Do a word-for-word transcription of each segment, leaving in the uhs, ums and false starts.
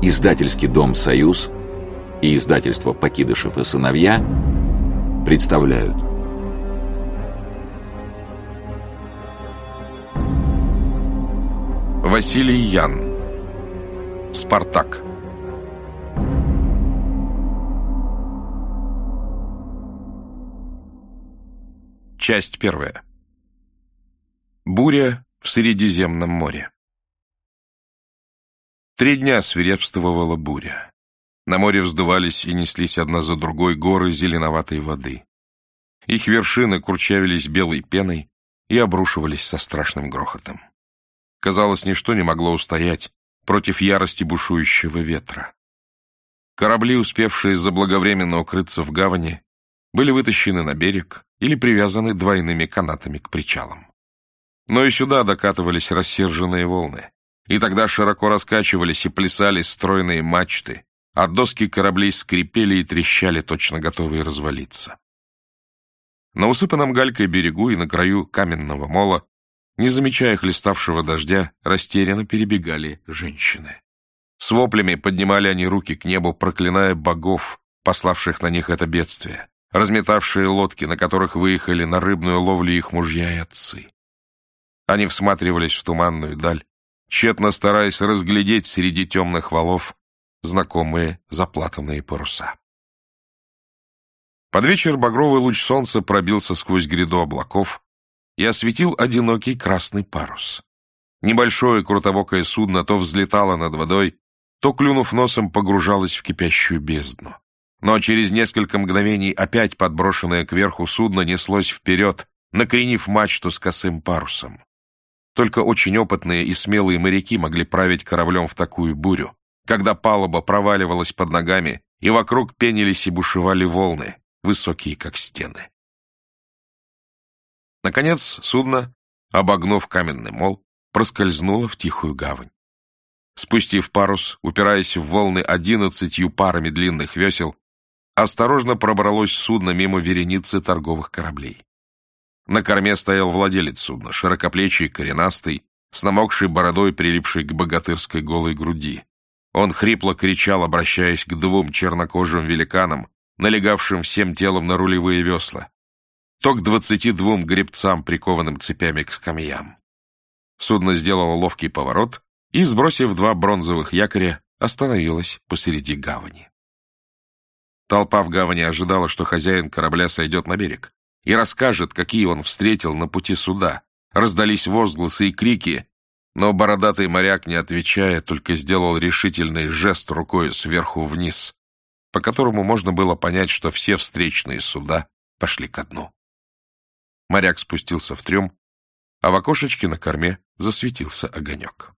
Издательский дом «Союз» и издательство «Покидышев и сыновья» представляют. Василий Ян. Спартак. Часть первая. Буря в Средиземном море. Три дня свирепствовала буря. На море вздувались и неслись одна за другой горы зеленоватой воды. Их вершины курчавились белой пеной и обрушивались со страшным грохотом. Казалось, ничто не могло устоять против ярости бушующего ветра. Корабли, успевшие заблаговременно укрыться в гавани, были вытащены на берег или привязаны двойными канатами к причалам. Но и сюда докатывались рассерженные волны, и тогда широко раскачивались и плясали стройные мачты, а доски кораблей скрипели и трещали, точно готовые развалиться. На усыпанном галькой берегу и на краю каменного мола, не замечая хлеставшего дождя, растерянно перебегали женщины. С воплями поднимали они руки к небу, проклиная богов, пославших на них это бедствие, разметавшие лодки, на которых выехали на рыбную ловлю их мужья и отцы. Они всматривались в туманную даль, тщетно стараясь разглядеть среди темных валов знакомые заплатанные паруса. Под вечер багровый луч солнца пробился сквозь гряду облаков и осветил одинокий красный парус. Небольшое крутовокое судно то взлетало над водой, то, клюнув носом, погружалось в кипящую бездну. Но через несколько мгновений опять подброшенное кверху судно неслось вперед, накренив мачту с косым парусом. Только очень опытные и смелые моряки могли править кораблем в такую бурю, когда палуба проваливалась под ногами, и вокруг пенились и бушевали волны, высокие как стены. Наконец судно, обогнув каменный мол, проскользнуло в тихую гавань. Спустив парус, упираясь в волны одиннадцатью парами длинных весел, осторожно пробралось судно мимо вереницы торговых кораблей. На корме стоял владелец судна, широкоплечий, коренастый, с намокшей бородой, прилипшей к богатырской голой груди. Он хрипло кричал, обращаясь к двум чернокожим великанам, налегавшим всем телом на рулевые весла, то к двадцати двум гребцам, прикованным цепями к скамьям. Судно сделало ловкий поворот и, сбросив два бронзовых якоря, остановилось посреди гавани. Толпа в гавани ожидала, что хозяин корабля сойдет на берег и расскажет, какие он встретил на пути суда. Раздались возгласы и крики, но бородатый моряк, не отвечая, только сделал решительный жест рукой сверху вниз, по которому можно было понять, что все встречные суда пошли ко дну. Моряк спустился в трюм, а в окошечке на корме засветился огонек.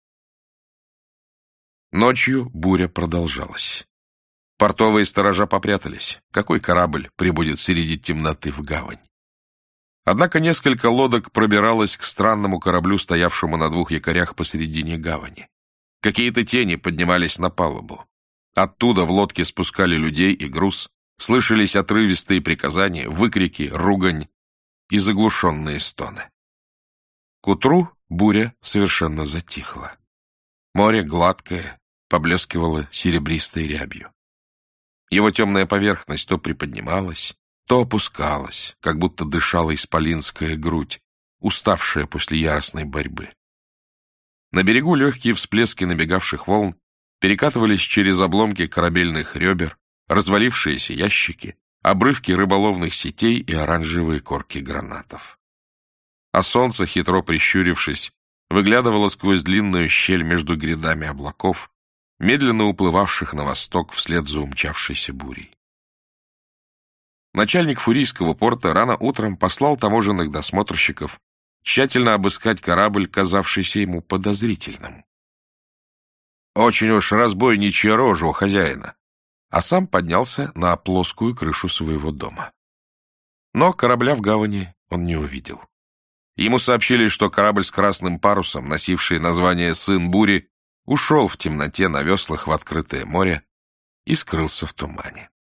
Ночью буря продолжалась. Портовые сторожа попрятались. Какой корабль прибудет среди темноты в гавань? Однако несколько лодок пробиралось к странному кораблю, стоявшему на двух якорях посередине гавани. Какие-то тени поднимались на палубу. Оттуда в лодке спускали людей и груз, слышались отрывистые приказания, выкрики, ругань и заглушенные стоны. К утру буря совершенно затихла. Море гладкое, поблескивало серебристой рябью. Его темная поверхность то приподнималась, то опускалась, как будто дышала исполинская грудь, уставшая после яростной борьбы. На берегу легкие всплески набегавших волн перекатывались через обломки корабельных ребер, развалившиеся ящики, обрывки рыболовных сетей и оранжевые корки гранатов. А солнце, хитро прищурившись, выглядывало сквозь длинную щель между грядами облаков, медленно уплывавших на восток вслед за умчавшейся бурей. Начальник Фурийского порта рано утром послал таможенных досмотрщиков тщательно обыскать корабль, казавшийся ему подозрительным. Очень уж разбойничья рожа у хозяина, а сам поднялся на плоскую крышу своего дома. Но корабля в гавани он не увидел. Ему сообщили, что корабль с красным парусом, носивший название «Сын бури», ушел в темноте на веслах в открытое море и скрылся в тумане.